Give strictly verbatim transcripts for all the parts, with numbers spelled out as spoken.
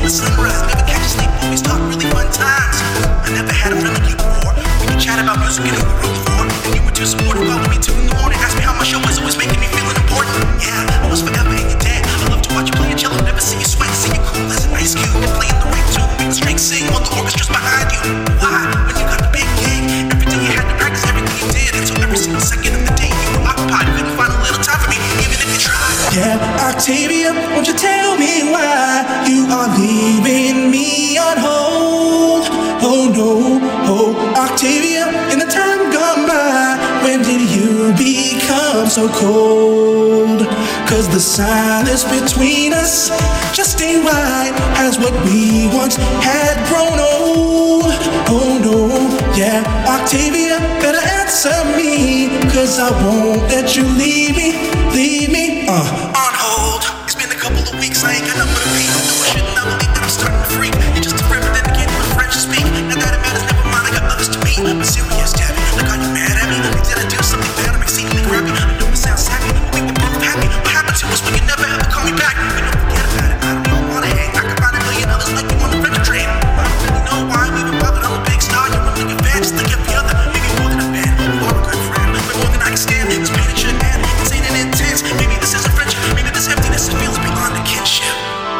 the sunrise. Never catch you sleep, always talk really fun times. I never had a friend like you before. We could chat about music and who we wrote for. And you were too supportive, followed me two in the morning. Asked me how my show was, always making me feeling important. Yeah, I was forever in your debt. I love to watch you play a cello, never see you sweat. See you cool as an ice cube. And playing the ringtone, we can straight sing while the orchestra's behind you. Why? When you got the big gig, every day you had to practice everything you did. And so every single second of the day you were occupied. Couldn't find a little time for me, even if you tried. Yeah, Octavia, won't you tell me why you are leaving me on hold? Oh no, oh Octavia, in the time gone by, when did you become so cold? Cause the silence between us just ain't right, as what we once had grown old. Oh no, yeah, Octavia, better answer me, cause I won't let you leave me, leave me, uh. On hold, it's been a couple of weeks, I ain't got nothing to read. No, I shouldn't not believe that I'm starting to freak. You're just a friend, but then again, my French to speak. Now that it matters, never mind, I got others to meet. But serious, Tabby, like are you mad at me? Like, did I do something bad? I'm exceedingly crappy. I know it sounds happy, but we were both happy. What happened to us when you never ever call me back? But don't forget about it, I don't really wanna hang. I could find a million others like you on the French train. I don't really know why I'm even bothered, I'm a big star. You're one like a fan, just like every other. Maybe more than a fan, you are a good friend. But more than I can stand, this pain at your hand. Insane and intense, maybe this isn't friendship. Maybe this emptiness, it feels beyond a kinship.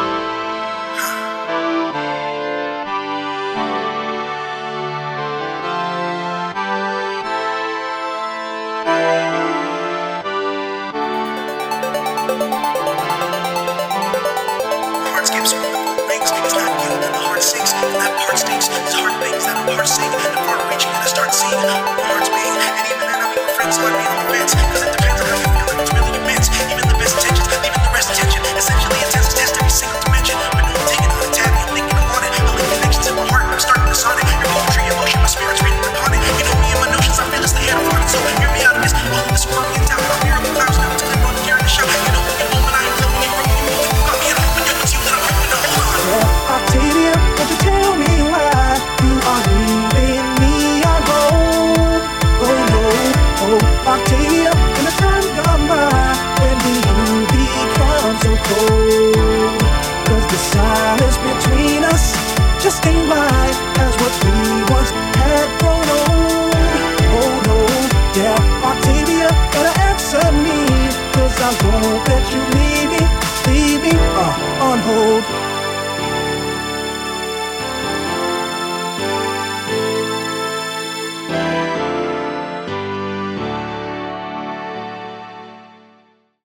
Skips when the phone rings. It's not you that the heart sinks, and that part stinks. It's hard things that the heart sing, and far reaching, and I start seeing what my heart's being. And even then, I'm your friend, so I'd be on the fence. Cause it depends on how you feel, like it's really immense. Even the best intentions, leaving the rest attention. Essentially, intense to test every single dimension. But no, I'm taking on the tab, I'm thinking I want it. I link connections in my heart, and I'm starting to sonnet. Your poetry, emotion, my spirit's reading upon it. You know me and my notions, I'm fearlessly head upon it. So hear me out of this, all of this working down. I'm here in the clouds now, until I'm running here in the show. You know, in the moment I am flowing and growing and moving. You got me, and I'm hoping it's you that I'm hoping to hold on. Yeah, Octavia, won't you tell me why you are leaving me on hold? Oh no, oh Octavia, in the time gone by, when did you become so cold? Cause the silence between us just ain't right.